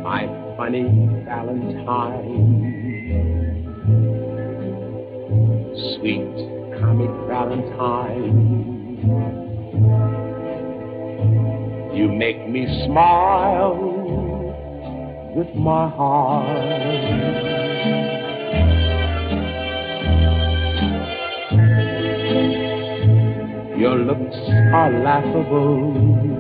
my funny Valentine, sweet comic Valentine. You make me smile with my heart. Your looks are laughable,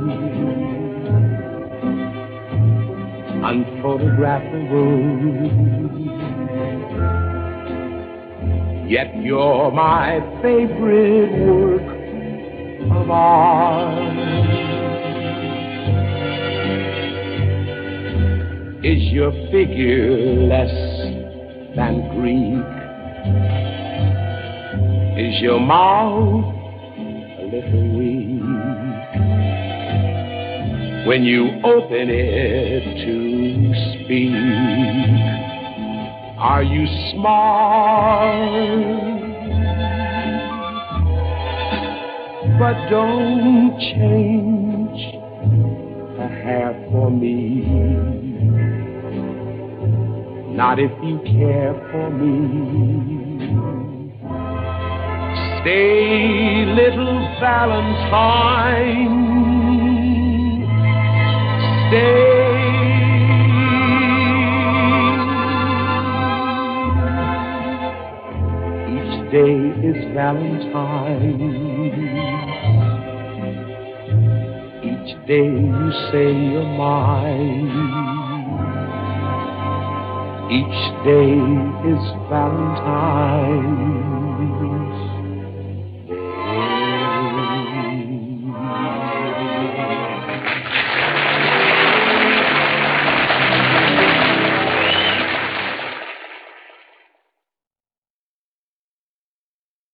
unphotographable, yet you're my favorite work of art. Is your figure less than Greek? Is your mouth a little weak when you open it to speak? Are you smart? But don't change a hair for me, not if you care for me. Stay, little Valentine, stay. Each day is Valentine. Each day you say you're mine. Each day is Valentine.